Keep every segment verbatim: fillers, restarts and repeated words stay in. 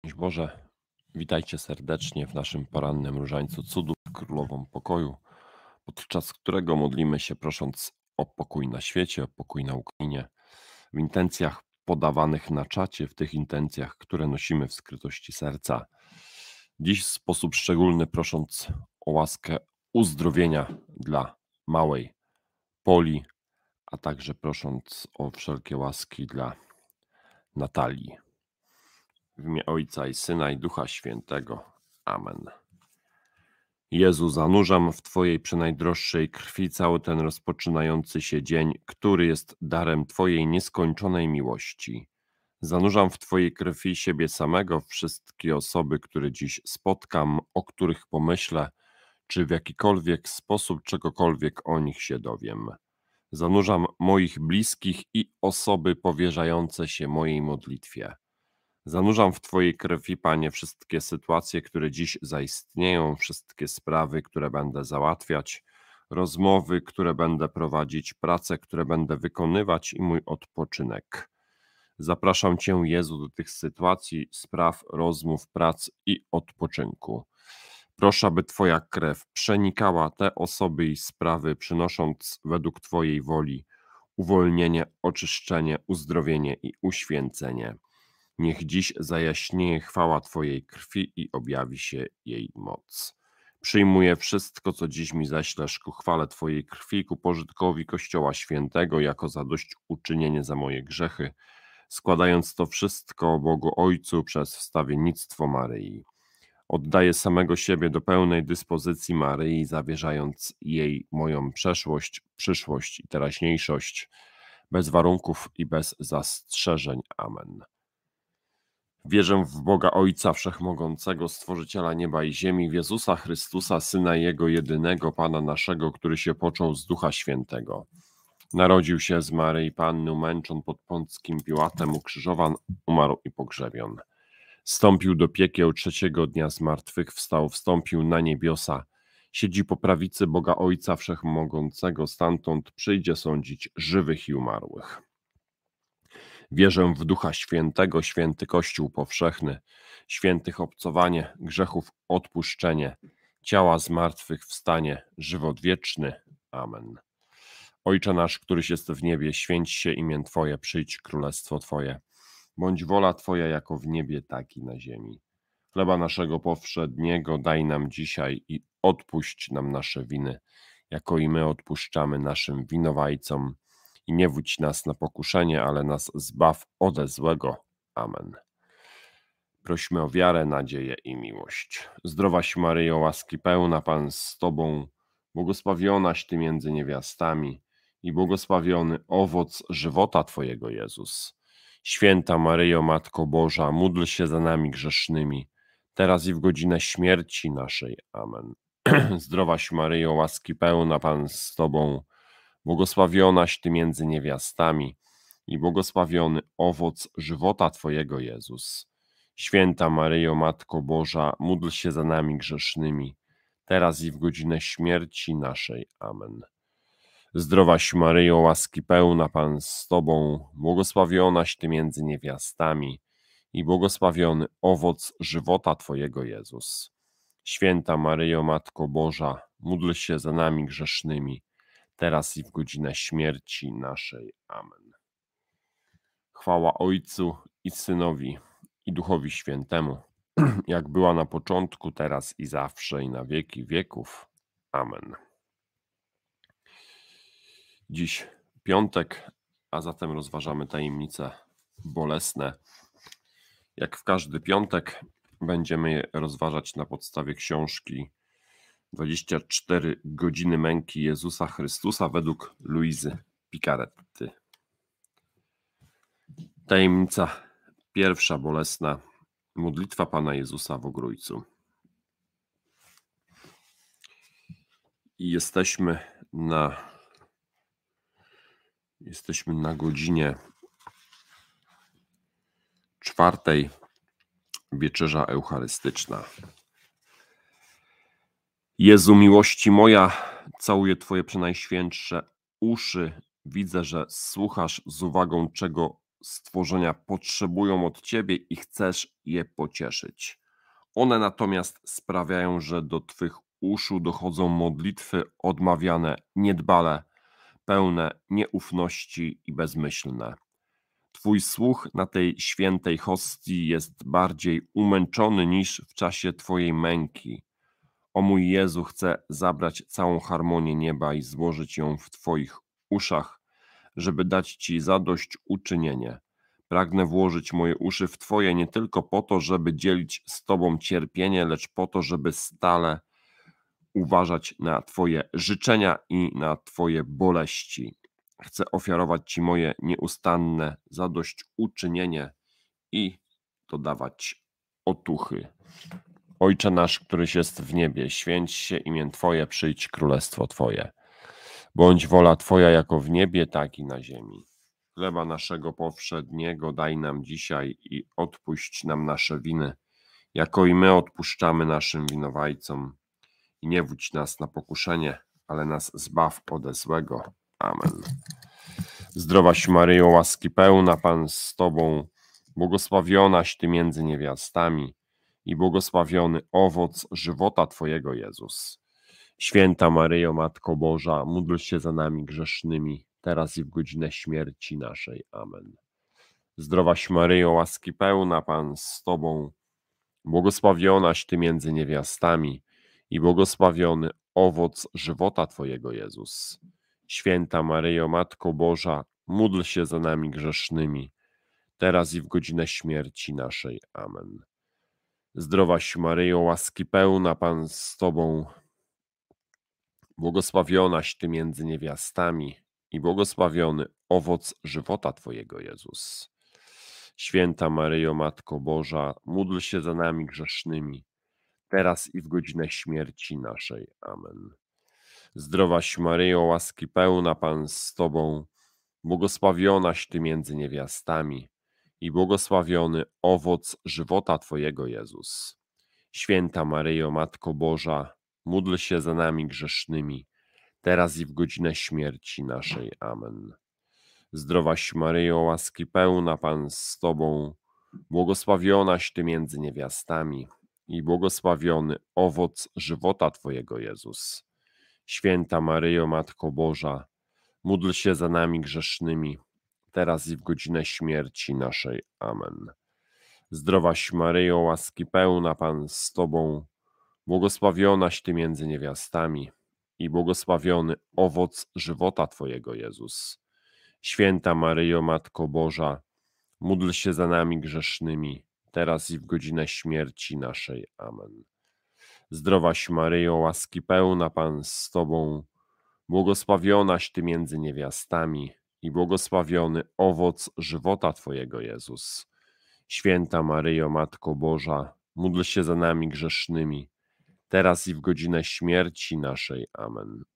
Szczęść Boże, witajcie serdecznie w naszym porannym różańcu cudów Królową Pokoju, podczas którego modlimy się prosząc o pokój na świecie, o pokój na Ukrainie, w intencjach podawanych na czacie, w tych intencjach, które nosimy w skrytości serca. Dziś w sposób szczególny prosząc o łaskę uzdrowienia dla małej Poli, a także prosząc o wszelkie łaski dla Natalii. W imię Ojca i Syna i Ducha Świętego. Amen. Jezu, zanurzam w Twojej przenajdroższej krwi cały ten rozpoczynający się dzień, który jest darem Twojej nieskończonej miłości. Zanurzam w Twojej krwi siebie samego, wszystkie osoby, które dziś spotkam, o których pomyślę, czy w jakikolwiek sposób czegokolwiek o nich się dowiem. Zanurzam moich bliskich i osoby powierzające się mojej modlitwie. Zanurzam w Twojej krwi, Panie, wszystkie sytuacje, które dziś zaistnieją, wszystkie sprawy, które będę załatwiać, rozmowy, które będę prowadzić, prace, które będę wykonywać i mój odpoczynek. Zapraszam Cię, Jezu, do tych sytuacji, spraw, rozmów, prac i odpoczynku. Proszę, aby Twoja krew przenikała te osoby i sprawy, przynosząc według Twojej woli uwolnienie, oczyszczenie, uzdrowienie i uświęcenie. Niech dziś zajaśnieje chwała Twojej krwi i objawi się jej moc. Przyjmuję wszystko, co dziś mi ześlesz ku chwale Twojej krwi, ku pożytkowi Kościoła Świętego, jako zadośćuczynienie za moje grzechy, składając to wszystko Bogu Ojcu przez wstawiennictwo Maryi. Oddaję samego siebie do pełnej dyspozycji Maryi, zawierzając jej moją przeszłość, przyszłość i teraźniejszość, bez warunków i bez zastrzeżeń. Amen. Wierzę w Boga Ojca Wszechmogącego, Stworzyciela nieba i ziemi, w Jezusa Chrystusa, Syna Jego jedynego, Pana naszego, który się począł z Ducha Świętego. Narodził się z Maryi Panny, umęczon pod Pąckim Piłatem, ukrzyżowan, umarł i pogrzebion. Wstąpił do piekieł, trzeciego dnia z martwych wstał, wstąpił na niebiosa, siedzi po prawicy Boga Ojca Wszechmogącego, stamtąd przyjdzie sądzić żywych i umarłych. Wierzę w Ducha Świętego, święty Kościół powszechny, świętych obcowanie, grzechów odpuszczenie, ciała zmartwychwstanie, żywot wieczny. Amen. Ojcze nasz, któryś jest w niebie, święć się imię Twoje, przyjdź królestwo Twoje. Bądź wola Twoja jako w niebie, tak i na ziemi. Chleba naszego powszedniego daj nam dzisiaj i odpuść nam nasze winy, jako i my odpuszczamy naszym winowajcom. I nie wódź nas na pokuszenie, ale nas zbaw ode złego. Amen. Prośmy o wiarę, nadzieję i miłość. Zdrowaś Maryjo, łaski pełna, Pan z Tobą, błogosławionaś Ty między niewiastami i błogosławiony owoc żywota Twojego, Jezus. Święta Maryjo, Matko Boża, módl się za nami grzesznymi, teraz i w godzinę śmierci naszej. Amen. Zdrowaś Maryjo, łaski pełna, Pan z Tobą, błogosławionaś Ty między niewiastami i błogosławiony owoc żywota Twojego, Jezus. Święta Maryjo, Matko Boża, módl się za nami grzesznymi, teraz i w godzinę śmierci naszej. Amen. Zdrowaś Maryjo, łaski pełna, Pan z Tobą, błogosławionaś Ty między niewiastami i błogosławiony owoc żywota Twojego, Jezus. Święta Maryjo, Matko Boża, módl się za nami grzesznymi, teraz i w godzinę śmierci naszej. Amen. Chwała Ojcu i Synowi i Duchowi Świętemu, jak była na początku, teraz i zawsze, i na wieki wieków. Amen. Dziś piątek, a zatem rozważamy tajemnice bolesne. Jak w każdy piątek będziemy je rozważać na podstawie książki dwadzieścia cztery godziny męki Jezusa Chrystusa według Luizy Picaretty. Tajemnica pierwsza bolesna. Modlitwa Pana Jezusa w Ogrójcu. I jesteśmy na jesteśmy na godzinie czwartej, wieczerza eucharystyczna. Jezu, miłości moja, całuję Twoje przenajświętsze uszy. Widzę, że słuchasz z uwagą, czego stworzenia potrzebują od Ciebie i chcesz je pocieszyć. One natomiast sprawiają, że do Twych uszu dochodzą modlitwy odmawiane niedbale, pełne nieufności i bezmyślne. Twój słuch na tej świętej hostii jest bardziej umęczony niż w czasie Twojej męki. O mój Jezu, chcę zabrać całą harmonię nieba i złożyć ją w Twoich uszach, żeby dać Ci zadośćuczynienie. Pragnę włożyć moje uszy w Twoje nie tylko po to, żeby dzielić z Tobą cierpienie, lecz po to, żeby stale uważać na Twoje życzenia i na Twoje boleści. Chcę ofiarować Ci moje nieustanne zadośćuczynienie i dodawać otuchy. Ojcze nasz, któryś jest w niebie, święć się imię Twoje, przyjdź królestwo Twoje. Bądź wola Twoja jako w niebie, tak i na ziemi. Chleba naszego powszedniego daj nam dzisiaj i odpuść nam nasze winy, jako i my odpuszczamy naszym winowajcom. I nie wódź nas na pokuszenie, ale nas zbaw ode złego. Amen. Zdrowaś Maryjo, łaski pełna, Pan z Tobą, błogosławionaś Ty między niewiastami i błogosławiony owoc żywota Twojego, Jezus. Święta Maryjo, Matko Boża, módl się za nami grzesznymi, teraz i w godzinę śmierci naszej. Amen. Zdrowaś Maryjo, łaski pełna, Pan z Tobą, błogosławionaś Ty między niewiastami i błogosławiony owoc żywota Twojego, Jezus. Święta Maryjo, Matko Boża, módl się za nami grzesznymi, teraz i w godzinę śmierci naszej. Amen. Zdrowaś Maryjo, łaski pełna, Pan z Tobą, błogosławionaś Ty między niewiastami i błogosławiony owoc żywota Twojego, Jezus. Święta Maryjo, Matko Boża, módl się za nami grzesznymi, teraz i w godzinę śmierci naszej. Amen. Zdrowaś Maryjo, łaski pełna, Pan z Tobą, błogosławionaś Ty między niewiastami i błogosławiony owoc żywota Twojego, Jezus. Święta Maryjo, Matko Boża, módl się za nami grzesznymi, teraz i w godzinę śmierci naszej. Amen. Zdrowaś Maryjo, łaski pełna, Pan z Tobą, błogosławionaś Ty między niewiastami i błogosławiony owoc żywota Twojego, Jezus. Święta Maryjo, Matko Boża, módl się za nami grzesznymi, teraz i w godzinę śmierci naszej. Amen. Zdrowaś Maryjo, łaski pełna, Pan z Tobą, błogosławionaś Ty między niewiastami i błogosławiony owoc żywota Twojego, Jezus. Święta Maryjo, Matko Boża, módl się za nami grzesznymi, teraz i w godzinę śmierci naszej. Amen. Zdrowaś Maryjo, łaski pełna, Pan z Tobą, błogosławionaś Ty między niewiastami i błogosławiony owoc żywota Twojego, Jezus. Święta Maryjo, Matko Boża, módl się za nami grzesznymi, teraz i w godzinę śmierci naszej. Amen.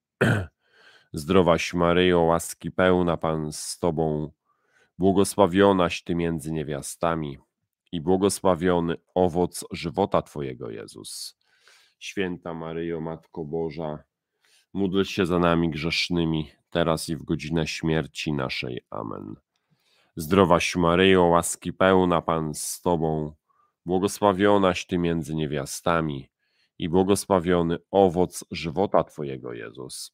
Zdrowaś Maryjo, łaski pełna, Pan z Tobą, błogosławionaś Ty między niewiastami i błogosławiony owoc żywota Twojego, Jezus. Święta Maryjo, Matko Boża, módl się za nami grzesznymi, teraz i w godzinę śmierci naszej. Amen. Zdrowaś Maryjo, łaski pełna, Pan z Tobą, błogosławionaś Ty między niewiastami i błogosławiony owoc żywota Twojego, Jezus.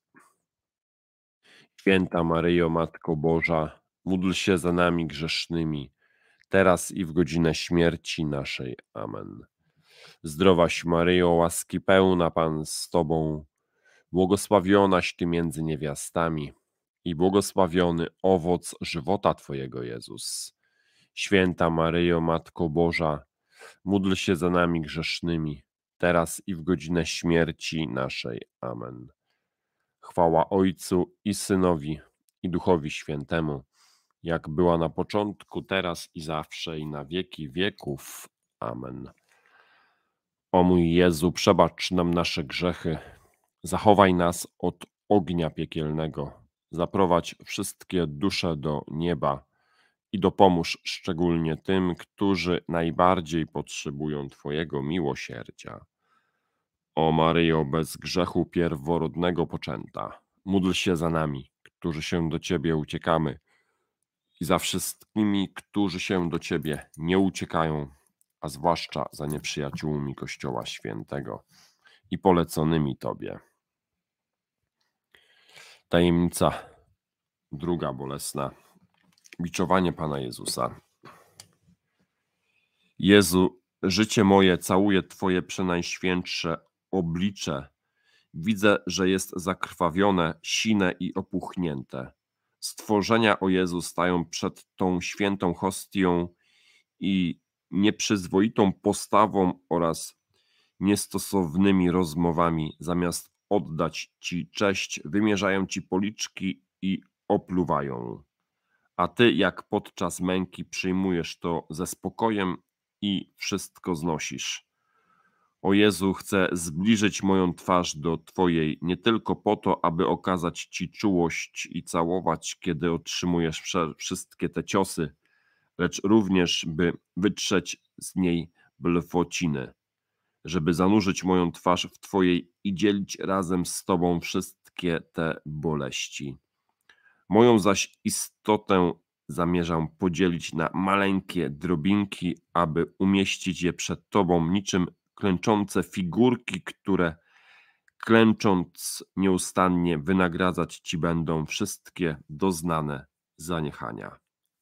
Święta Maryjo, Matko Boża, módl się za nami grzesznymi, teraz i w godzinę śmierci naszej. Amen. Zdrowaś Maryjo, łaski pełna, Pan z Tobą, błogosławionaś Ty między niewiastami i błogosławiony owoc żywota Twojego, Jezus. Święta Maryjo, Matko Boża, módl się za nami grzesznymi, teraz i w godzinę śmierci naszej. Amen. Chwała Ojcu i Synowi i Duchowi Świętemu, jak była na początku, teraz i zawsze i na wieki wieków. Amen. O mój Jezu, przebacz nam nasze grzechy, zachowaj nas od ognia piekielnego, zaprowadź wszystkie dusze do nieba i dopomóż szczególnie tym, którzy najbardziej potrzebują Twojego miłosierdzia. O Maryjo, bez grzechu pierworodnego poczęta, módl się za nami, którzy się do Ciebie uciekamy i za wszystkimi, którzy się do Ciebie nie uciekają, a zwłaszcza za nieprzyjaciółmi Kościoła Świętego i poleconymi Tobie. Tajemnica druga bolesna. Biczowanie Pana Jezusa. Jezu, życie moje całuje Twoje przenajświętsze oblicze. Widzę, że jest zakrwawione, sine i opuchnięte. Stworzenia, o Jezu, stają przed tą świętą hostią i nieprzyzwoitą postawą oraz niestosownymi rozmowami, zamiast oddać Ci cześć, wymierzają Ci policzki i opluwają. A Ty, jak podczas męki, przyjmujesz to ze spokojem i wszystko znosisz. O Jezu, chcę zbliżyć moją twarz do Twojej nie tylko po to, aby okazać Ci czułość i całować, kiedy otrzymujesz wszystkie te ciosy, lecz również, by wytrzeć z niej blefociny, żeby zanurzyć moją twarz w Twojej i dzielić razem z Tobą wszystkie te boleści. Moją zaś istotę zamierzam podzielić na maleńkie drobinki, aby umieścić je przed Tobą niczym klęczące figurki, które klęcząc nieustannie wynagradzać Ci będą wszystkie doznane zaniechania.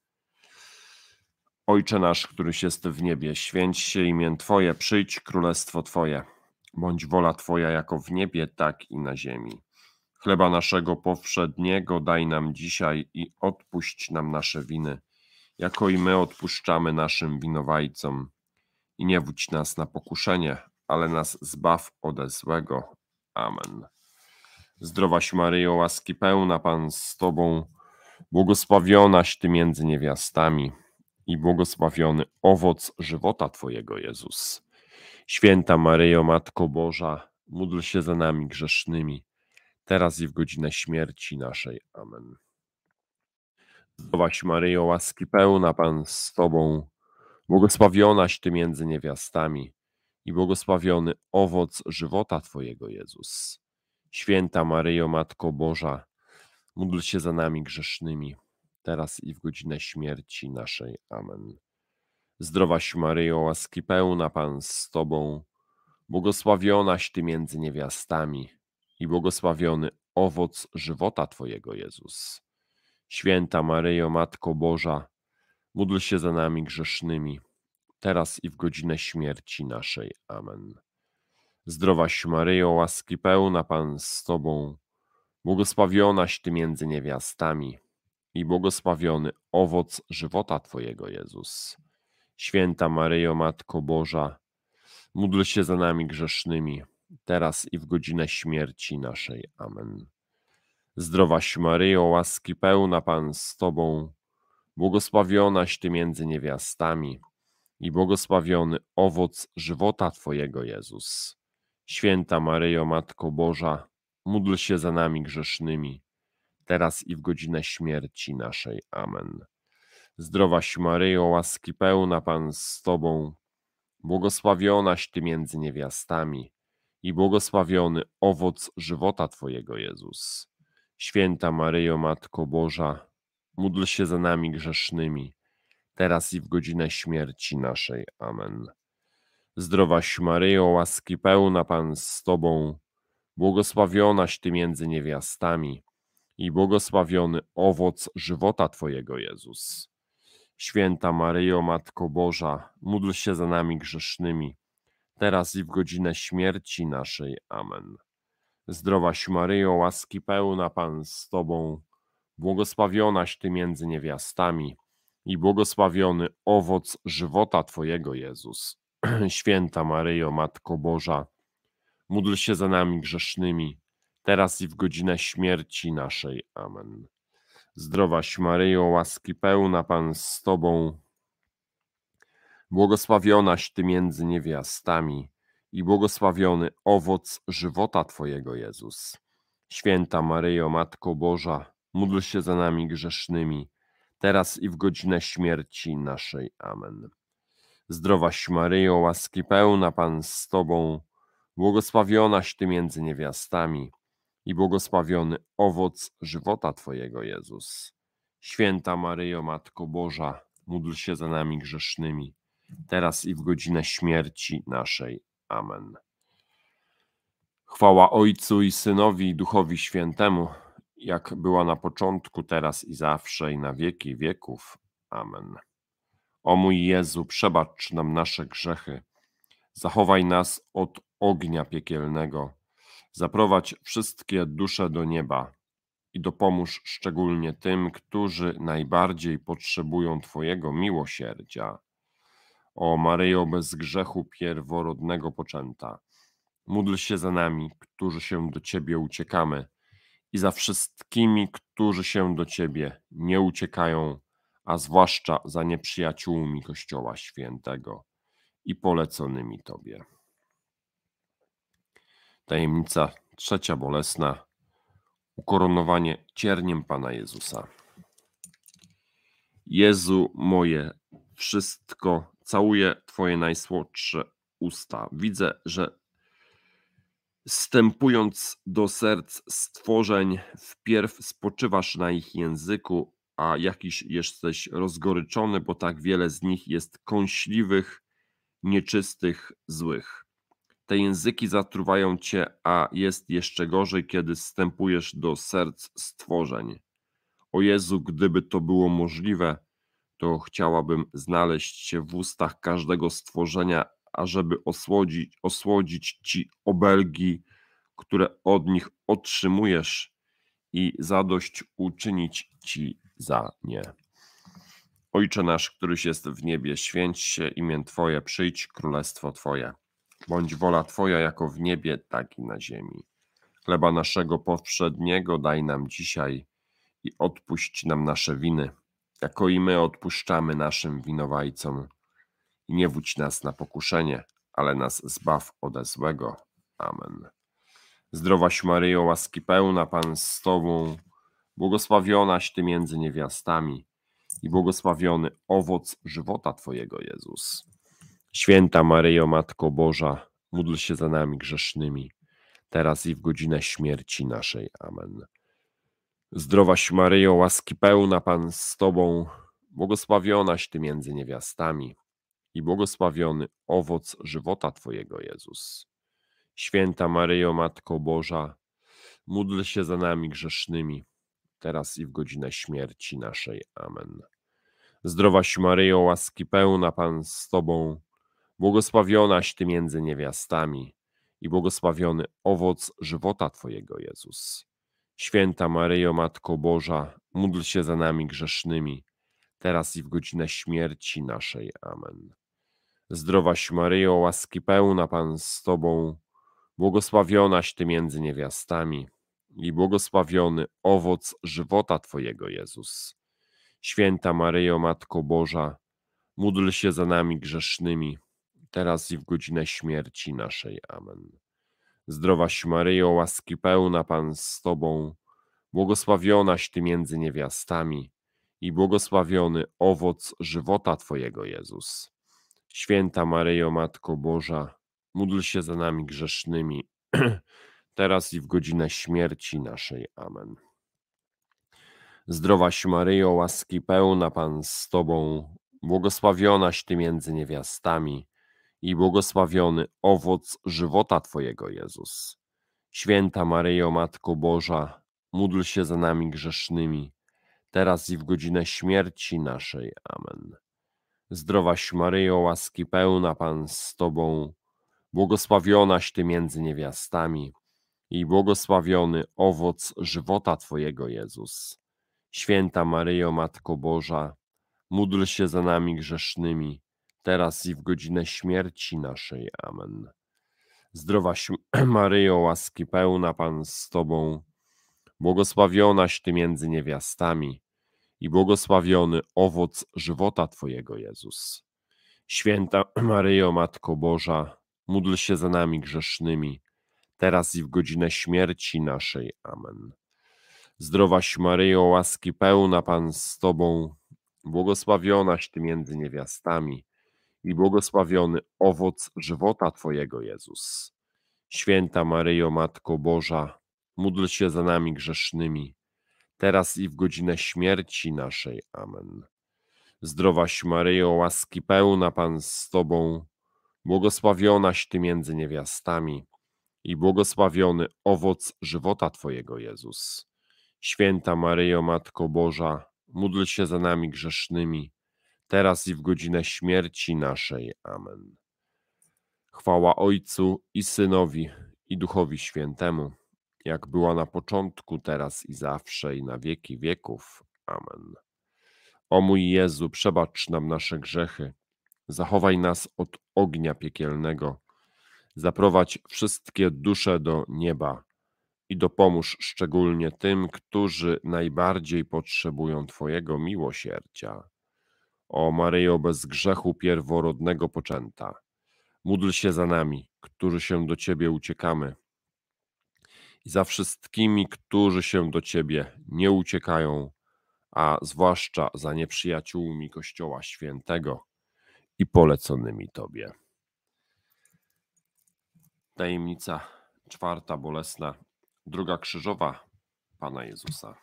Ojcze nasz, któryś jest w niebie, święć się imię Twoje, przyjdź królestwo Twoje. Bądź wola Twoja jako w niebie, tak i na ziemi. Chleba naszego powszedniego daj nam dzisiaj i odpuść nam nasze winy, jako i my odpuszczamy naszym winowajcom. I nie wódź nas na pokuszenie, ale nas zbaw ode złego. Amen. Zdrowaś Maryjo, łaski pełna, Pan z Tobą, błogosławionaś Ty między niewiastami i błogosławiony owoc żywota Twojego, Jezus. Święta Maryjo, Matko Boża, módl się za nami grzesznymi, teraz i w godzinę śmierci naszej. Amen. Zdrowaś Maryjo, łaski pełna, Pan z Tobą, błogosławionaś Ty między niewiastami i błogosławiony owoc żywota Twojego, Jezus. Święta Maryjo, Matko Boża, módl się za nami grzesznymi, teraz i w godzinę śmierci naszej. Amen. Zdrowaś Maryjo, łaski pełna, Pan z Tobą, błogosławionaś Ty między niewiastami i błogosławiony owoc żywota Twojego, Jezus. Święta Maryjo, Matko Boża, módl się za nami grzesznymi, teraz i w godzinę śmierci naszej. Amen. Zdrowaś Maryjo, łaski pełna, Pan z Tobą, błogosławionaś Ty między niewiastami i błogosławiony owoc żywota Twojego, Jezus. Święta Maryjo, Matko Boża, módl się za nami grzesznymi, teraz i w godzinę śmierci naszej. Amen. Zdrowaś Maryjo, łaski pełna, Pan z Tobą, błogosławionaś Ty między niewiastami i błogosławiony owoc żywota Twojego, Jezus. Święta Maryjo, Matko Boża, módl się za nami grzesznymi, teraz i w godzinę śmierci naszej. Amen. Zdrowaś Maryjo, łaski pełna, Pan z Tobą, błogosławionaś Ty między niewiastami i błogosławiony owoc żywota Twojego, Jezus. Święta Maryjo, Matko Boża, módl się za nami grzesznymi, teraz i w godzinę śmierci naszej. Amen. Zdrowaś Maryjo, łaski pełna, Pan z Tobą, błogosławionaś Ty między niewiastami i błogosławiony owoc żywota Twojego, Jezus. Święta Maryjo, Matko Boża, módl się za nami grzesznymi, teraz i w godzinę śmierci naszej. Amen. Zdrowaś Maryjo, łaski pełna, Pan z Tobą, błogosławionaś Ty między niewiastami i błogosławiony owoc żywota Twojego, Jezus. Święta Maryjo, Matko Boża, módl się za nami grzesznymi, teraz i w godzinę śmierci naszej. Amen. Zdrowaś Maryjo, łaski pełna, Pan z Tobą, błogosławionaś Ty między niewiastami i błogosławiony owoc żywota Twojego, Jezus. Święta Maryjo, Matko Boża, módl się za nami grzesznymi, teraz i w godzinę śmierci naszej. Amen. Zdrowaś Maryjo, łaski pełna, Pan z Tobą, błogosławionaś Ty między niewiastami i błogosławiony owoc żywota Twojego, Jezus. Święta Maryjo, Matko Boża, módl się za nami grzesznymi, teraz i w godzinę śmierci naszej. Amen. Chwała Ojcu i Synowi i Duchowi Świętemu, jak była na początku, teraz i zawsze, i na wieki wieków. Amen. O mój Jezu, przebacz nam nasze grzechy, zachowaj nas od ognia piekielnego, zaprowadź wszystkie dusze do nieba i dopomóż szczególnie tym, którzy najbardziej potrzebują Twojego miłosierdzia. O Maryjo bez grzechu pierworodnego poczęta, módl się za nami, którzy się do Ciebie uciekamy, i za wszystkimi, którzy się do Ciebie nie uciekają, a zwłaszcza za nieprzyjaciółmi Kościoła Świętego i poleconymi Tobie. Tajemnica trzecia bolesna. Ukoronowanie cierniem Pana Jezusa. Jezu moje, wszystko, całuję Twoje najsłodsze usta. Widzę, że wstępując do serc stworzeń, wpierw spoczywasz na ich języku, a jakiś jesteś rozgoryczony, bo tak wiele z nich jest kąśliwych, nieczystych, złych. Te języki zatruwają Cię, a jest jeszcze gorzej, kiedy wstępujesz do serc stworzeń. O Jezu, gdyby to było możliwe, to chciałabym znaleźć się w ustach każdego stworzenia, ażeby osłodzić, osłodzić Ci obelgi, które od nich otrzymujesz, i zadość uczynić Ci za nie. Ojcze nasz, któryś jest w niebie, święć się imię Twoje, przyjdź królestwo Twoje. Bądź wola Twoja jako w niebie, tak i na ziemi. Chleba naszego powszedniego daj nam dzisiaj i odpuść nam nasze winy, jako i my odpuszczamy naszym winowajcom. I nie wódź nas na pokuszenie, ale nas zbaw ode złego. Amen. Zdrowaś Maryjo, łaski pełna, Pan z Tobą, błogosławionaś Ty między niewiastami i błogosławiony owoc żywota Twojego, Jezus. Święta Maryjo, Matko Boża, módl się za nami grzesznymi, teraz i w godzinę śmierci naszej. Amen. Zdrowaś Maryjo, łaski pełna, Pan z Tobą, błogosławionaś Ty między niewiastami i błogosławiony owoc żywota Twojego, Jezus. Święta Maryjo, Matko Boża, módl się za nami grzesznymi, teraz i w godzinę śmierci naszej. Amen. Zdrowaś Maryjo, łaski pełna, Pan z Tobą, błogosławionaś Ty między niewiastami i błogosławiony owoc żywota Twojego, Jezus. Święta Maryjo, Matko Boża, módl się za nami grzesznymi, teraz i w godzinę śmierci naszej. Amen. Zdrowaś Maryjo, łaski pełna, Pan z Tobą, błogosławionaś Ty między niewiastami i błogosławiony owoc żywota Twojego, Jezus. Święta Maryjo, Matko Boża, módl się za nami grzesznymi, teraz i w godzinę śmierci naszej. Amen. Zdrowaś Maryjo, łaski pełna, Pan z Tobą, błogosławionaś Ty między niewiastami i błogosławiony owoc żywota Twojego, Jezus. Święta Maryjo, Matko Boża, módl się za nami grzesznymi, teraz i w godzinę śmierci naszej. Amen. Zdrowaś Maryjo, łaski pełna, Pan z Tobą, błogosławionaś Ty między niewiastami i błogosławiony owoc żywota Twojego, Jezus. Święta Maryjo, Matko Boża, módl się za nami grzesznymi, teraz i w godzinę śmierci naszej. Amen. Zdrowaś Maryjo, łaski pełna, Pan z Tobą, błogosławionaś Ty między niewiastami i błogosławiony owoc żywota Twojego, Jezus. Święta Maryjo, Matko Boża, módl się za nami grzesznymi, teraz i w godzinę śmierci naszej. Amen. Zdrowaś Maryjo, łaski pełna, Pan z Tobą, błogosławionaś Ty między niewiastami i błogosławiony owoc żywota Twojego, Jezus. Święta Maryjo, Matko Boża, módl się za nami grzesznymi, teraz i w godzinę śmierci naszej. Amen. Zdrowaś Maryjo, łaski pełna, Pan z Tobą, błogosławionaś Ty między niewiastami i błogosławiony owoc żywota Twojego, Jezus. Święta Maryjo, Matko Boża, módl się za nami grzesznymi, teraz i w godzinę śmierci naszej. Amen. Zdrowaś Maryjo, łaski pełna, Pan z Tobą, błogosławionaś Ty między niewiastami i błogosławiony owoc żywota Twojego, Jezus. Święta Maryjo, Matko Boża, módl się za nami grzesznymi, teraz i w godzinę śmierci naszej. Amen. Chwała Ojcu i Synowi, i Duchowi Świętemu, jak była na początku, teraz i zawsze, i na wieki wieków. Amen. O mój Jezu, przebacz nam nasze grzechy, zachowaj nas od ognia piekielnego, zaprowadź wszystkie dusze do nieba i dopomóż szczególnie tym, którzy najbardziej potrzebują Twojego miłosierdzia. O Maryjo, bez grzechu pierworodnego poczęta, módl się za nami, którzy się do Ciebie uciekamy, i za wszystkimi, którzy się do Ciebie nie uciekają, a zwłaszcza za nieprzyjaciółmi Kościoła Świętego i poleconymi Tobie. Tajemnica czwarta bolesna, droga krzyżowa Pana Jezusa.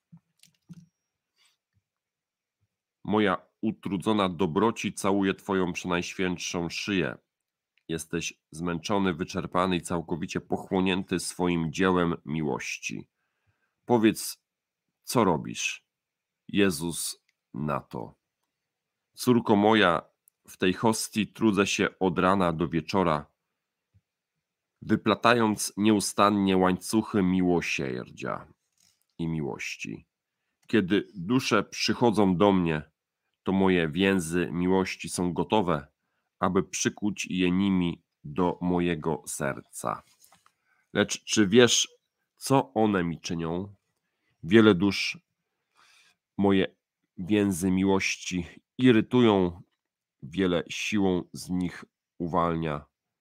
Moja utrudzona dobroci całuje Twoją przenajświętszą szyję. Jesteś zmęczony, wyczerpany i całkowicie pochłonięty swoim dziełem miłości. Powiedz, co robisz? Jezus na to: córko moja, w tej hostii trudzę się od rana do wieczora, wyplatając nieustannie łańcuchy miłosierdzia i miłości. Kiedy dusze przychodzą do mnie, to moje więzy miłości są gotowe, aby przykuć je nimi do mojego serca. Lecz czy wiesz, co one mi czynią? Wiele dusz moje więzy miłości irytują, wiele siłą z nich uwalnia,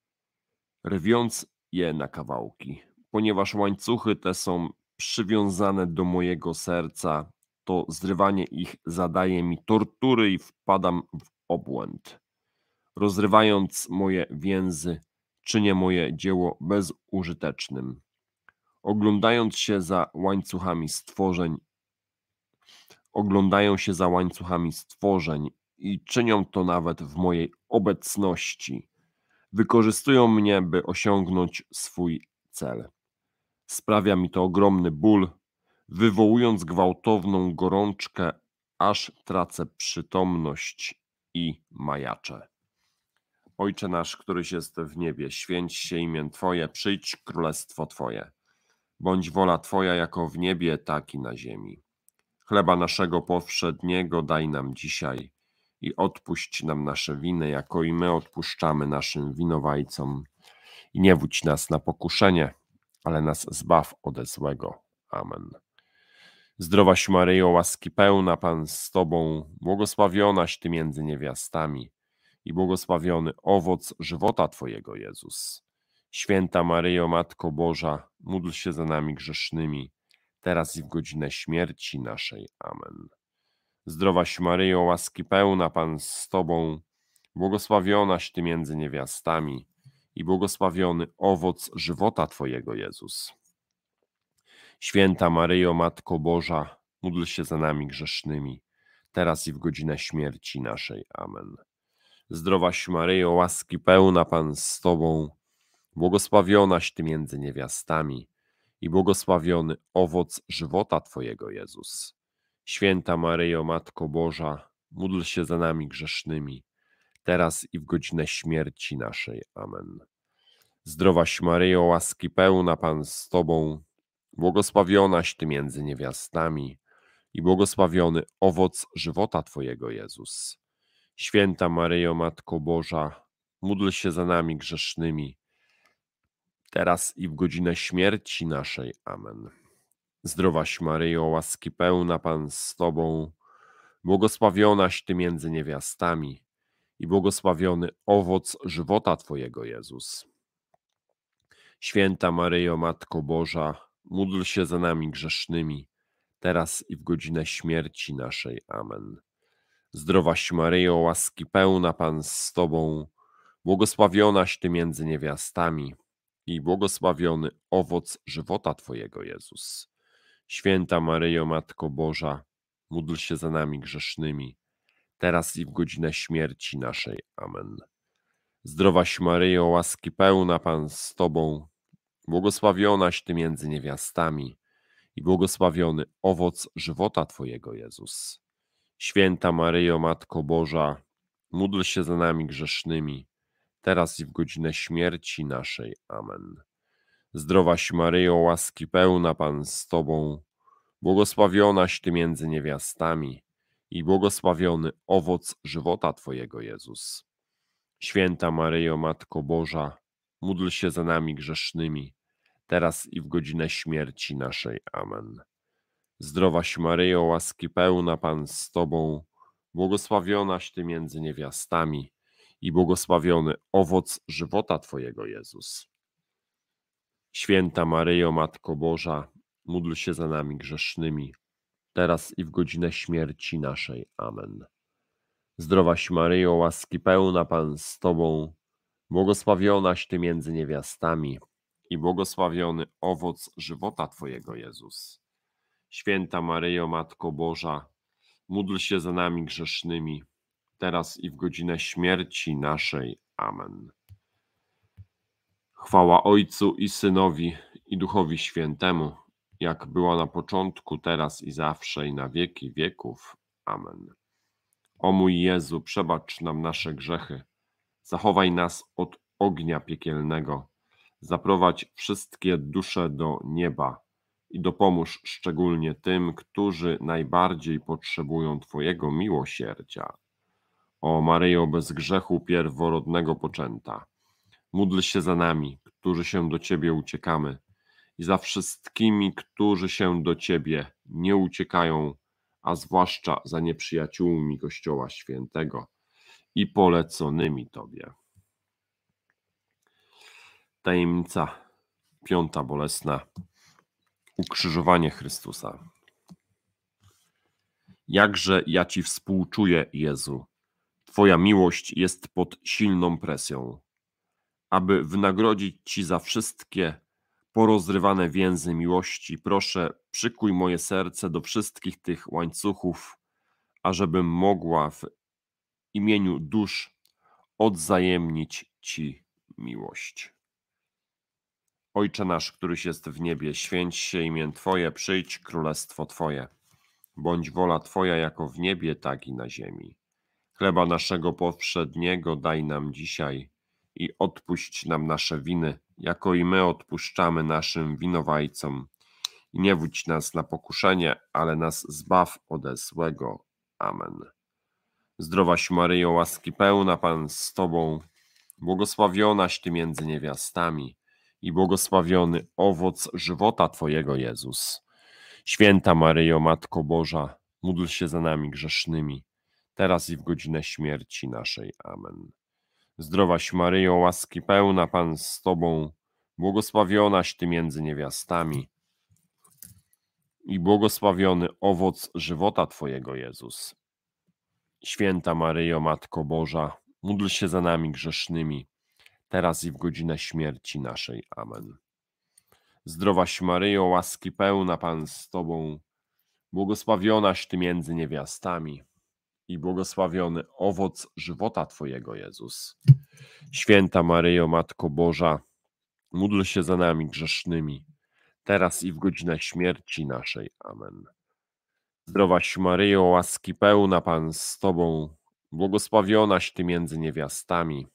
rwiąc je na kawałki. Ponieważ łańcuchy te są przywiązane do mojego serca, to zrywanie ich zadaje mi tortury i wpadam w obłęd. Rozrywając moje więzy, czynię moje dzieło bezużytecznym. Oglądając się za łańcuchami stworzeń, oglądają się za łańcuchami stworzeń i czynią to nawet w mojej obecności. Wykorzystują mnie, by osiągnąć swój cel. Sprawia mi to ogromny ból, wywołując gwałtowną gorączkę, aż tracę przytomność i majaczę. Ojcze nasz, któryś jest w niebie, święć się imię Twoje, przyjdź królestwo Twoje. Bądź wola Twoja jako w niebie, tak i na ziemi. Chleba naszego powszedniego daj nam dzisiaj i odpuść nam nasze winy, jako i my odpuszczamy naszym winowajcom. I nie wódź nas na pokuszenie, ale nas zbaw ode złego. Amen. Zdrowaś Maryjo, łaski pełna, Pan z Tobą, błogosławionaś Ty między niewiastami i błogosławiony owoc żywota Twojego, Jezus. Święta Maryjo, Matko Boża, módl się za nami grzesznymi, teraz i w godzinę śmierci naszej. Amen. Zdrowaś Maryjo, łaski pełna, Pan z Tobą, błogosławionaś Ty między niewiastami i błogosławiony owoc żywota Twojego, Jezus. Święta Maryjo, Matko Boża, módl się za nami grzesznymi, teraz i w godzinę śmierci naszej. Amen. Zdrowaś Maryjo, łaski pełna, Pan z Tobą, błogosławionaś Ty między niewiastami i błogosławiony owoc żywota Twojego, Jezus. Święta Maryjo, Matko Boża, módl się za nami grzesznymi, teraz i w godzinę śmierci naszej. Amen. Zdrowaś Maryjo, łaski pełna, Pan z Tobą, błogosławionaś Ty między niewiastami i błogosławiony owoc żywota Twojego, Jezus. Święta Maryjo, Matko Boża, módl się za nami grzesznymi, teraz i w godzinę śmierci naszej. Amen. Zdrowaś Maryjo, łaski pełna, Pan z Tobą, błogosławionaś Ty między niewiastami i błogosławiony owoc żywota Twojego, Jezus. Święta Maryjo, Matko Boża, módl się za nami grzesznymi, teraz i w godzinę śmierci naszej. Amen. Zdrowaś Maryjo, łaski pełna, Pan z Tobą, błogosławionaś Ty między niewiastami i błogosławiony owoc żywota Twojego, Jezus. Święta Maryjo, Matko Boża, módl się za nami grzesznymi, teraz i w godzinę śmierci naszej. Amen. Zdrowaś Maryjo, łaski pełna, Pan z Tobą, błogosławionaś Ty między niewiastami i błogosławiony owoc żywota Twojego, Jezus. Święta Maryjo, Matko Boża, módl się za nami grzesznymi, teraz i w godzinę śmierci naszej. Amen. Zdrowaś Maryjo, łaski pełna, Pan z Tobą, błogosławionaś Ty między niewiastami i błogosławiony owoc żywota Twojego, Jezus. Święta Maryjo, Matko Boża, módl się za nami grzesznymi, teraz i w godzinę śmierci naszej. Amen. Zdrowaś Maryjo, łaski pełna, Pan z Tobą, błogosławionaś Ty między niewiastami i błogosławiony owoc żywota Twojego, Jezus. Święta Maryjo, Matko Boża, módl się za nami grzesznymi, teraz i w godzinę śmierci naszej. Amen. Zdrowaś Maryjo, łaski pełna, Pan z Tobą, błogosławionaś Ty między niewiastami i błogosławiony owoc żywota Twojego, Jezus. Święta Maryjo, Matko Boża, módl się za nami grzesznymi, teraz i w godzinę śmierci naszej. Amen. Chwała Ojcu i Synowi, i Duchowi Świętemu, jak była na początku, teraz i zawsze, i na wieki wieków. Amen. O mój Jezu, przebacz nam nasze grzechy, zachowaj nas od ognia piekielnego, zaprowadź wszystkie dusze do nieba i dopomóż szczególnie tym, którzy najbardziej potrzebują Twojego miłosierdzia. O Maryjo bez grzechu pierworodnego poczęta, módl się za nami, którzy się do Ciebie uciekamy, i za wszystkimi, którzy się do Ciebie nie uciekają, a zwłaszcza za nieprzyjaciółmi Kościoła Świętego i poleconymi Tobie. Tajemnica piąta bolesna. Ukrzyżowanie Chrystusa. Jakże ja Ci współczuję, Jezu. Twoja miłość jest pod silną presją. Aby wynagrodzić Ci za wszystkie porozrywane więzy miłości, proszę, przykuj moje serce do wszystkich tych łańcuchów, ażebym mogła w imieniu dusz odwzajemnić Ci miłość. Ojcze nasz, któryś jest w niebie, święć się imię Twoje, przyjdź królestwo Twoje. Bądź wola Twoja jako w niebie, tak i na ziemi. Chleba naszego powszedniego daj nam dzisiaj i odpuść nam nasze winy, jako i my odpuszczamy naszym winowajcom. I nie wódź nas na pokuszenie, ale nas zbaw ode złego. Amen. Zdrowaś Maryjo, łaski pełna, Pan z Tobą, błogosławionaś Ty między niewiastami i błogosławiony owoc żywota Twojego, Jezus. Święta Maryjo, Matko Boża, módl się za nami grzesznymi, teraz i w godzinę śmierci naszej. Amen. Zdrowaś Maryjo, łaski pełna, Pan z Tobą, błogosławionaś Ty między niewiastami i błogosławiony owoc żywota Twojego, Jezus. Święta Maryjo, Matko Boża, módl się za nami grzesznymi, teraz i w godzinę śmierci naszej. Amen. Zdrowaś Maryjo, łaski pełna, Pan z Tobą, błogosławionaś Ty między niewiastami i błogosławiony owoc żywota Twojego, Jezus. Święta Maryjo, Matko Boża, módl się za nami grzesznymi, teraz i w godzinę śmierci naszej. Amen. Zdrowaś Maryjo, łaski pełna, Pan z Tobą, błogosławionaś Ty między niewiastami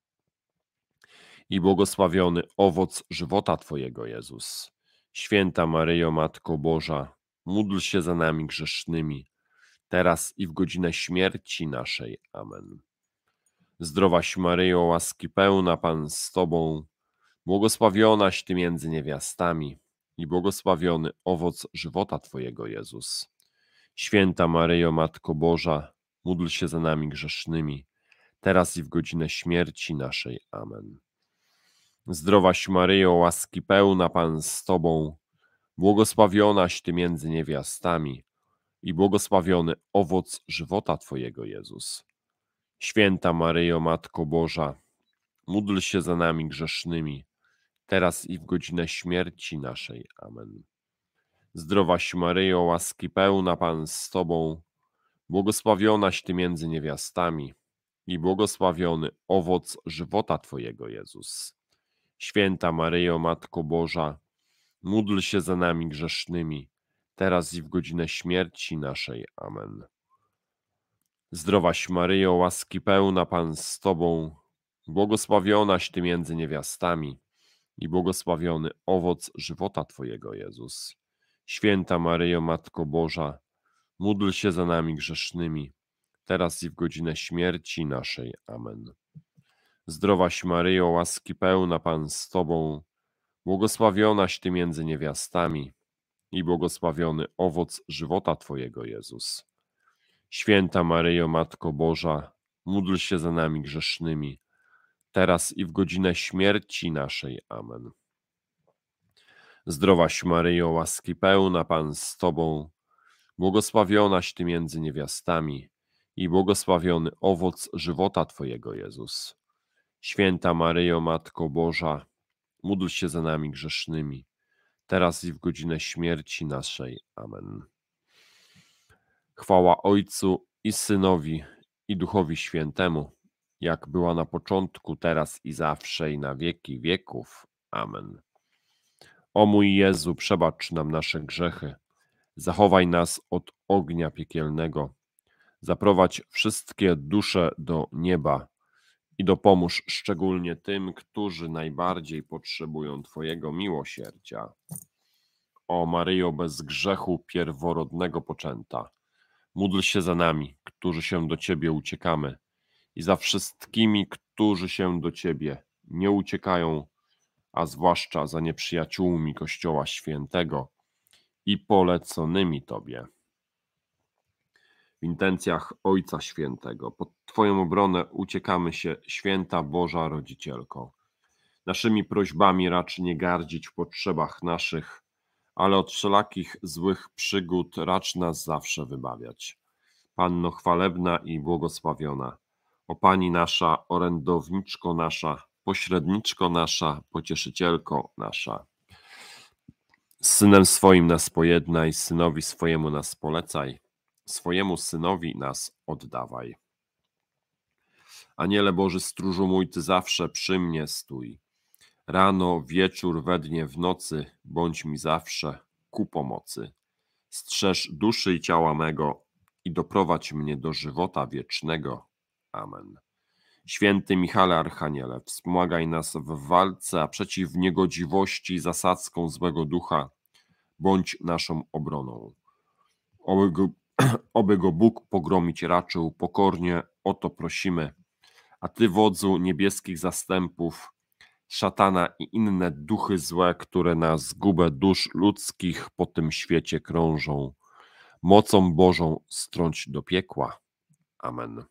i błogosławiony owoc żywota Twojego, Jezus. Święta Maryjo, Matko Boża, módl się za nami grzesznymi, teraz i w godzinę śmierci naszej. Amen. Zdrowaś Maryjo, łaski pełna, Pan z Tobą, błogosławionaś Ty między niewiastami i błogosławiony owoc żywota Twojego, Jezus. Święta Maryjo, Matko Boża, módl się za nami grzesznymi, teraz i w godzinę śmierci naszej. Amen. Zdrowaś Maryjo, łaski pełna, Pan z Tobą, błogosławionaś Ty między niewiastami i błogosławiony owoc żywota Twojego, Jezus. Święta Maryjo, Matko Boża, módl się za nami grzesznymi, teraz i w godzinę śmierci naszej. Amen. Zdrowaś Maryjo, łaski pełna, Pan z Tobą, błogosławionaś Ty między niewiastami i błogosławiony owoc żywota Twojego, Jezus. Święta Maryjo, Matko Boża, módl się za nami grzesznymi, teraz i w godzinę śmierci naszej. Amen. Zdrowaś Maryjo, łaski pełna, Pan z Tobą, błogosławionaś Ty między niewiastami i błogosławiony owoc żywota Twojego, Jezus. Święta Maryjo, Matko Boża, módl się za nami grzesznymi, teraz i w godzinę śmierci naszej. Amen. Zdrowaś Maryjo, łaski pełna, Pan z Tobą, błogosławionaś Ty między niewiastami i błogosławiony owoc żywota Twojego, Jezus. Święta Maryjo, Matko Boża, módl się za nami grzesznymi, teraz i w godzinę śmierci naszej. Amen. Zdrowaś Maryjo, łaski pełna, Pan z Tobą, błogosławionaś Ty między niewiastami i błogosławiony owoc żywota Twojego, Jezus. Święta Maryjo, Matko Boża, módl się za nami grzesznymi, teraz i w godzinę śmierci naszej. Amen. Chwała Ojcu i Synowi i Duchowi Świętemu, jak była na początku, teraz i zawsze i na wieki wieków. Amen. O mój Jezu, przebacz nam nasze grzechy, zachowaj nas od ognia piekielnego, zaprowadź wszystkie dusze do nieba i dopomóż szczególnie tym, którzy najbardziej potrzebują Twojego miłosierdzia. O Maryjo bez grzechu pierworodnego poczęta, módl się za nami, którzy się do Ciebie uciekamy, i za wszystkimi, którzy się do Ciebie nie uciekają, a zwłaszcza za nieprzyjaciółmi Kościoła Świętego i poleconymi Tobie. W intencjach Ojca Świętego, pod Twoją obronę uciekamy się, Święta Boża Rodzicielko. Naszymi prośbami racz nie gardzić w potrzebach naszych, ale od wszelakich złych przygód racz nas zawsze wybawiać. Panno chwalebna i błogosławiona, o Pani nasza, orędowniczko nasza, pośredniczko nasza, pocieszycielko nasza. Z Synem swoim nas pojednaj, Synowi swojemu nas polecaj, swojemu Synowi nas oddawaj. Aniele Boży, stróżu mój, Ty zawsze przy mnie stój. Rano, wieczór, we dnie, w nocy, bądź mi zawsze ku pomocy. Strzeż duszy i ciała mego i doprowadź mnie do żywota wiecznego. Amen. Święty Michale Archaniele, wspomagaj nas w walce, a przeciw niegodziwości zasadzką złego ducha bądź naszą obroną. Oby go, oby go Bóg pogromić raczył, pokornie o to prosimy. A Ty, wodzu niebieskich zastępów, szatana i inne duchy złe, które na zgubę dusz ludzkich po tym świecie krążą, mocą Bożą strąć do piekła. Amen.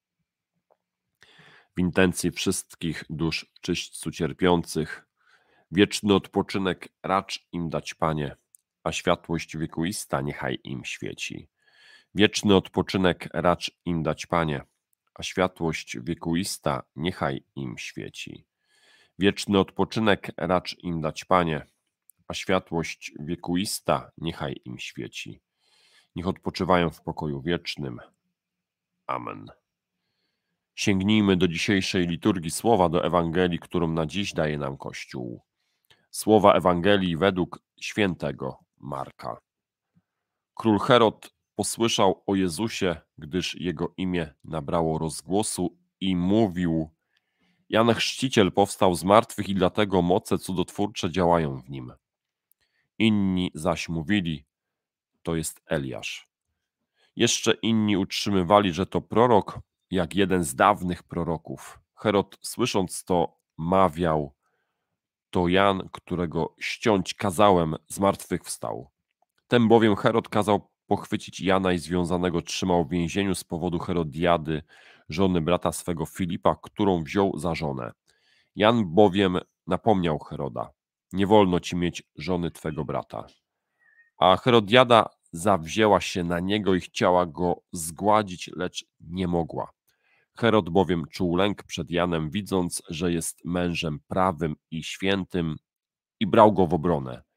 W intencji wszystkich dusz w czyśćcu cierpiących, wieczny odpoczynek racz im dać, Panie, a światłość wiekuista niechaj im świeci. Wieczny odpoczynek racz im dać, Panie, a światłość wiekuista niechaj im świeci. Wieczny odpoczynek racz im dać, Panie, a światłość wiekuista niechaj im świeci. Niech odpoczywają w pokoju wiecznym. Amen. Sięgnijmy do dzisiejszej liturgii słowa, do Ewangelii, którą na dziś daje nam Kościół. Słowa Ewangelii według świętego Marka. Król Herod posłyszał o Jezusie, gdyż jego imię nabrało rozgłosu i mówił: Jan Chrzciciel powstał z martwych i dlatego moce cudotwórcze działają w nim. Inni zaś mówili: to jest Eliasz. Jeszcze inni utrzymywali, że to prorok, jak jeden z dawnych proroków. Herod, słysząc to, mawiał: to Jan, którego ściąć kazałem, zmartwychwstał. Tem bowiem Herod kazał pochwycić Jana i związanego trzymał w więzieniu z powodu Herodiady, żony brata swego Filipa, którą wziął za żonę. Jan bowiem napomniał Heroda: nie wolno ci mieć żony twego brata. A Herodiada zawzięła się na niego i chciała go zgładzić, lecz nie mogła. Herod bowiem czuł lęk przed Janem, widząc, że jest mężem prawym i świętym, i brał go w obronę.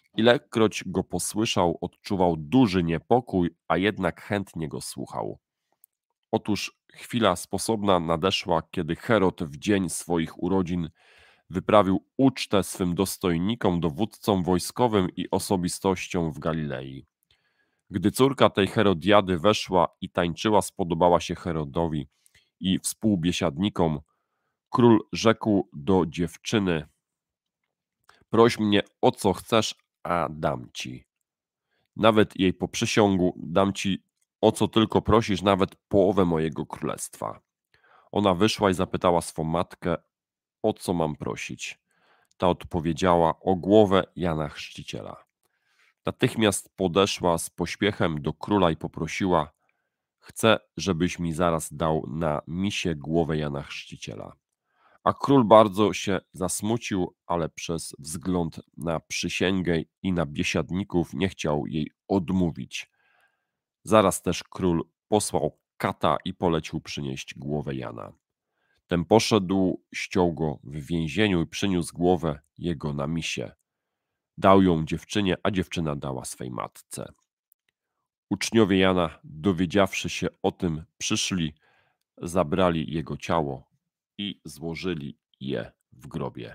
Ilekroć go posłyszał, odczuwał duży niepokój, a jednak chętnie go słuchał. Otóż chwila sposobna nadeszła, kiedy Herod w dzień swoich urodzin wyprawił ucztę swym dostojnikom, dowódcom wojskowym i osobistościom w Galilei. Gdy córka tej Herodiady weszła i tańczyła, spodobała się Herodowi i współbiesiadnikom, król rzekł do dziewczyny: proś mnie o co chcesz, a dam ci. Nawet jej poprzysiągł, dam ci o co tylko prosisz, nawet połowę mojego królestwa. Ona wyszła i zapytała swą matkę, o co mam prosić. Ta odpowiedziała, o głowę Jana Chrzciciela. Natychmiast podeszła z pośpiechem do króla i poprosiła, chcę, żebyś mi zaraz dał na misie głowę Jana Chrzciciela. A król bardzo się zasmucił, ale przez wzgląd na przysięgę i na biesiadników nie chciał jej odmówić. Zaraz też król posłał kata i polecił przynieść głowę Jana. Ten poszedł, ściął go w więzieniu i przyniósł głowę jego na misie. Dał ją dziewczynie, a dziewczyna dała swej matce. Uczniowie Jana, dowiedziawszy się o tym, przyszli, zabrali jego ciało i złożyli je w grobie.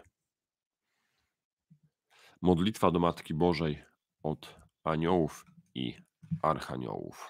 Modlitwa do Matki Bożej od aniołów i archaniołów.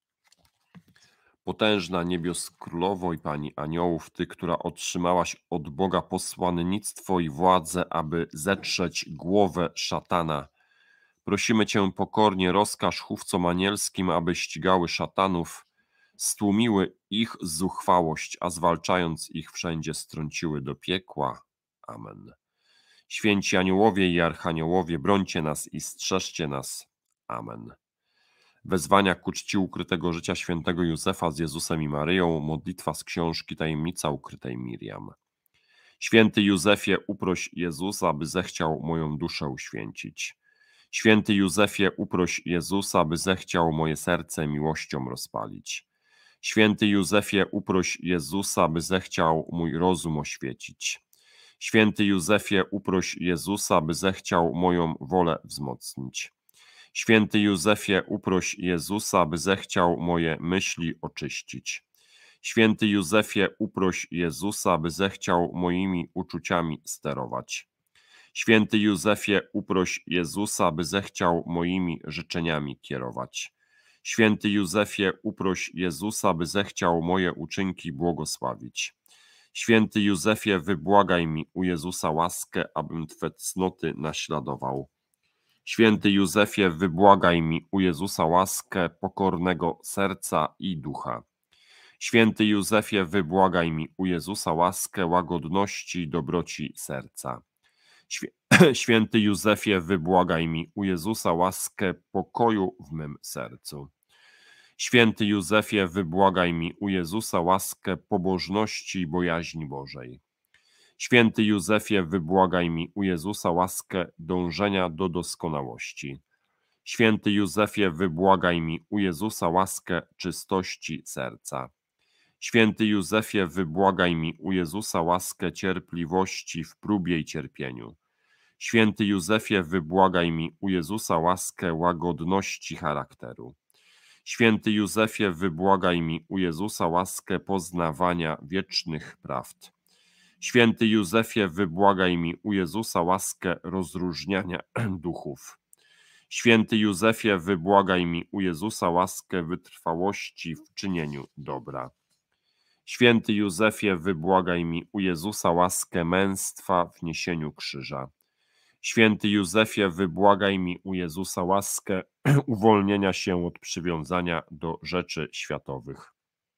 Potężna niebios królowo i pani aniołów, ty, która otrzymałaś od Boga posłannictwo i władzę, aby zetrzeć głowę szatana, prosimy cię pokornie, rozkaż chówcom anielskim, aby ścigały szatanów, stłumiły ich zuchwałość, a zwalczając ich wszędzie strąciły do piekła. Amen. Święci aniołowie i archaniołowie, brońcie nas i strzeżcie nas. Amen. Wezwania ku czci ukrytego życia świętego Józefa z Jezusem i Maryją, modlitwa z książki Tajemnica ukrytej Miriam. Święty Józefie, uproś Jezusa, aby zechciał moją duszę uświęcić. Święty Józefie, uproś Jezusa, aby zechciał moje serce miłością rozpalić. Święty Józefie, uproś Jezusa, aby zechciał mój rozum oświecić. Święty Józefie, uproś Jezusa, aby zechciał moją wolę wzmocnić. Święty Józefie, uproś Jezusa, aby zechciał moje myśli oczyścić. Święty Józefie, uproś Jezusa, aby zechciał moimi uczuciami sterować. Święty Józefie, uproś Jezusa, aby zechciał moimi życzeniami kierować. Święty Józefie, uproś Jezusa, aby zechciał moje uczynki błogosławić. Święty Józefie, wybłagaj mi u Jezusa łaskę, abym Twe cnoty naśladował. Święty Józefie, wybłagaj mi u Jezusa łaskę pokornego serca i ducha. Święty Józefie, wybłagaj mi u Jezusa łaskę łagodności i dobroci serca. Święty Józefie, wybłagaj mi u Jezusa łaskę pokoju w mym sercu. Święty Józefie, wybłagaj mi u Jezusa łaskę pobożności i bojaźni Bożej. Święty Józefie, wybłagaj mi u Jezusa łaskę dążenia do doskonałości. Święty Józefie, wybłagaj mi u Jezusa łaskę czystości serca. Święty Józefie, wybłagaj mi u Jezusa łaskę cierpliwości w próbie i cierpieniu. Święty Józefie, wybłagaj mi u Jezusa łaskę łagodności charakteru. Święty Józefie, wybłagaj mi u Jezusa łaskę poznawania wiecznych prawd. Święty Józefie, wybłagaj mi u Jezusa łaskę rozróżniania duchów. Święty Józefie, wybłagaj mi u Jezusa łaskę wytrwałości w czynieniu dobra. Święty Józefie, wybłagaj mi u Jezusa łaskę męstwa w niesieniu krzyża. Święty Józefie, wybłagaj mi u Jezusa łaskę uwolnienia się od przywiązania do rzeczy światowych.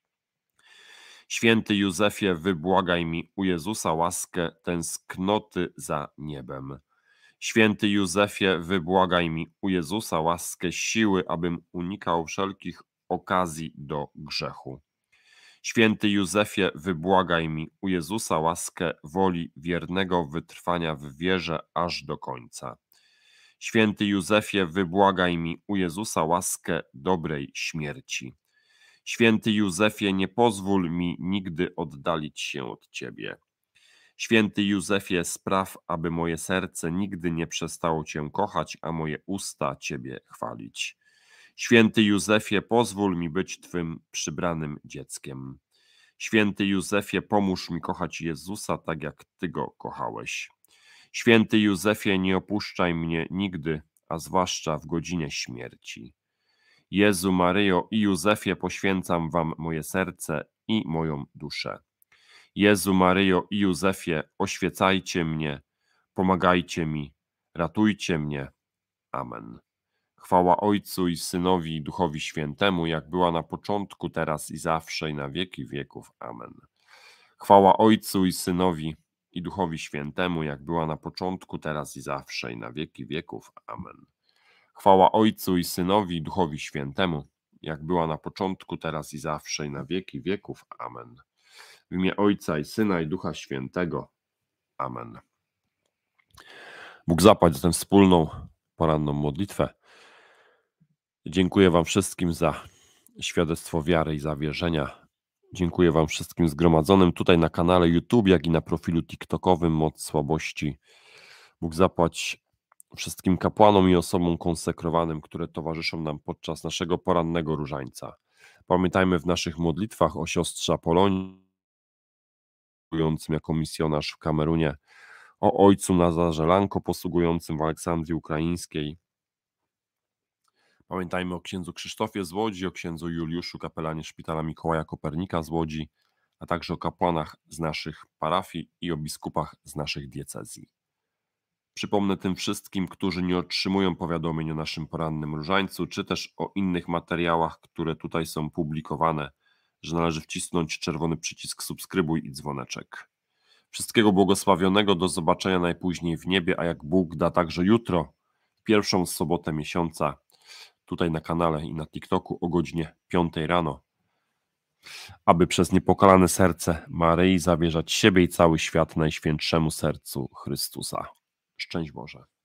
Święty Józefie, wybłagaj mi u Jezusa łaskę tęsknoty za niebem. Święty Józefie, wybłagaj mi u Jezusa łaskę siły, abym unikał wszelkich okazji do grzechu. Święty Józefie, wybłagaj mi u Jezusa łaskę woli wiernego wytrwania w wierze aż do końca. Święty Józefie, wybłagaj mi u Jezusa łaskę dobrej śmierci. Święty Józefie, nie pozwól mi nigdy oddalić się od Ciebie. Święty Józefie, spraw, aby moje serce nigdy nie przestało Cię kochać, a moje usta Ciebie chwalić. Święty Józefie, pozwól mi być Twym przybranym dzieckiem. Święty Józefie, pomóż mi kochać Jezusa tak, jak Ty Go kochałeś. Święty Józefie, nie opuszczaj mnie nigdy, a zwłaszcza w godzinie śmierci. Jezu, Maryjo i Józefie, poświęcam Wam moje serce i moją duszę. Jezu, Maryjo i Józefie, oświecajcie mnie, pomagajcie mi, ratujcie mnie. Amen. Chwała Ojcu i Synowi i Duchowi Świętemu, jak była na początku, teraz i zawsze, i na wieki wieków. Amen. Chwała Ojcu i Synowi i Duchowi Świętemu, jak była na początku, teraz i zawsze, i na wieki wieków. Amen. Chwała Ojcu i Synowi i Duchowi Świętemu, jak była na początku, teraz i zawsze, i na wieki wieków. Amen. W imię Ojca i Syna i Ducha Świętego. Amen. Bóg zapłać za tę wspólną poranną modlitwę. Dziękuję Wam wszystkim za świadectwo wiary i zawierzenia. Dziękuję Wam wszystkim zgromadzonym tutaj na kanale YouTube, jak i na profilu TikTokowym Moc Słabości. Bóg zapłać wszystkim kapłanom i osobom konsekrowanym, które towarzyszą nam podczas naszego porannego różańca. Pamiętajmy w naszych modlitwach o siostrze Apolonii, posługującym jako misjonarz w Kamerunie, o ojcu Nazarze Lanko, posługującym w Aleksandrii Ukraińskiej. Pamiętajmy o księdzu Krzysztofie z Łodzi, o księdzu Juliuszu, kapelanie szpitala Mikołaja Kopernika z Łodzi, a także o kapłanach z naszych parafii i o biskupach z naszych diecezji. Przypomnę tym wszystkim, którzy nie otrzymują powiadomień o naszym porannym różańcu, czy też o innych materiałach, które tutaj są publikowane, że należy wcisnąć czerwony przycisk subskrybuj i dzwoneczek. Wszystkiego błogosławionego, do zobaczenia najpóźniej w niebie, a jak Bóg da, także jutro, pierwszą sobotę miesiąca, tutaj na kanale i na TikToku o godzinie piątej rano, aby przez niepokalane serce Maryi zawierzać siebie i cały świat Najświętszemu Sercu Chrystusa. Szczęść Boże.